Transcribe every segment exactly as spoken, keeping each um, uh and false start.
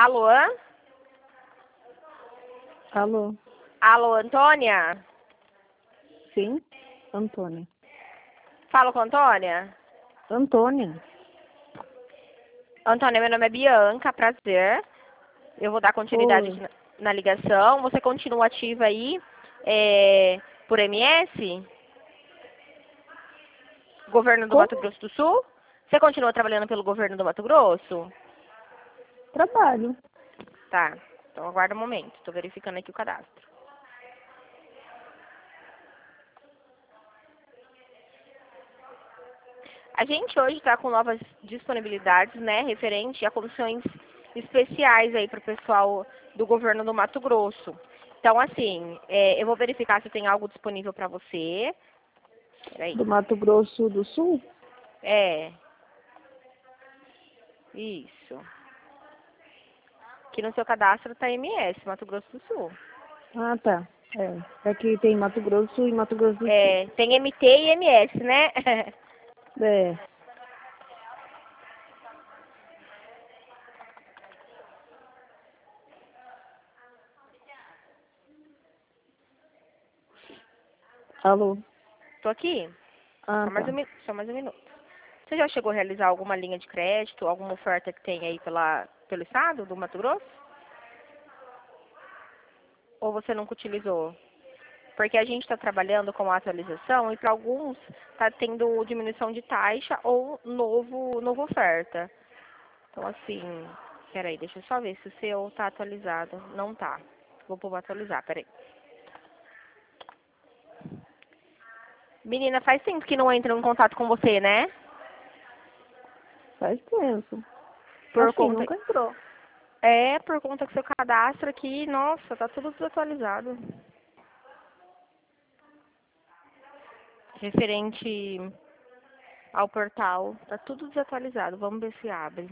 Alô? Alô? Alô, Antônia? Sim? Antônia. Fala com a Antônia? Antônia. Antônia, meu nome é Bianca, prazer. Eu vou dar continuidade Oi. aqui na, na ligação. Você continua ativa aí é, por M S? Governo do Como? Mato Grosso do Sul? Você continua trabalhando pelo governo do Mato Grosso? Trabalho. Tá, então aguarda um momento. Estou verificando aqui o cadastro. A gente hoje está com novas disponibilidades, né, referente a comissões especiais aí para o pessoal do governo do Mato Grosso. Então, assim, é, eu vou verificar se tem algo disponível para você. Peraí. Do Mato Grosso do Sul? É. Isso. Aqui no seu cadastro está M S, Mato Grosso do Sul. Ah, tá. É. Aqui tem Mato Grosso e Mato Grosso do É, tem M T e M S, né? Sul. É. Alô? Tô aqui. Ah, Só mais, tá. um, mi- só mais um minuto. Você já chegou a realizar alguma linha de crédito, alguma oferta que tem aí pela, pelo estado do Mato Grosso? Ou você nunca utilizou? Porque a gente está trabalhando com a atualização e para alguns está tendo diminuição de taxa ou novo, nova oferta. Então, assim, peraí, deixa eu só ver se o seu está atualizado. Não tá. Vou pôr atualizar, peraí. Menina, faz tempo que não entra em contato com você, né? Faz tempo. Por Assim, conta. nunca entrou. É, por conta que seu cadastro aqui, nossa, tá tudo desatualizado. Referente ao portal, tá tudo desatualizado. Vamos ver se abre.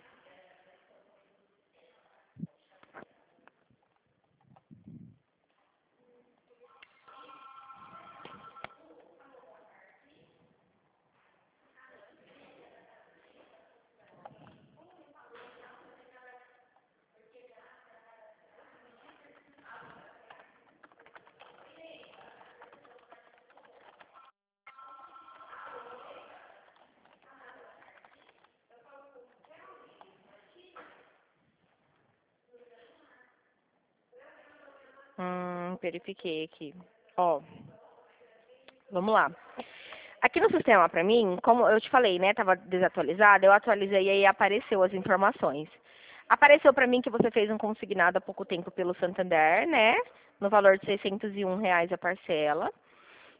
Hum, verifiquei aqui. Ó, vamos lá. Aqui no sistema pra mim, como eu te falei, né, tava desatualizado, eu atualizei e aí apareceu as informações. Apareceu pra mim que você fez um consignado há pouco tempo pelo Santander, né, no valor de seiscentos e um reais a parcela.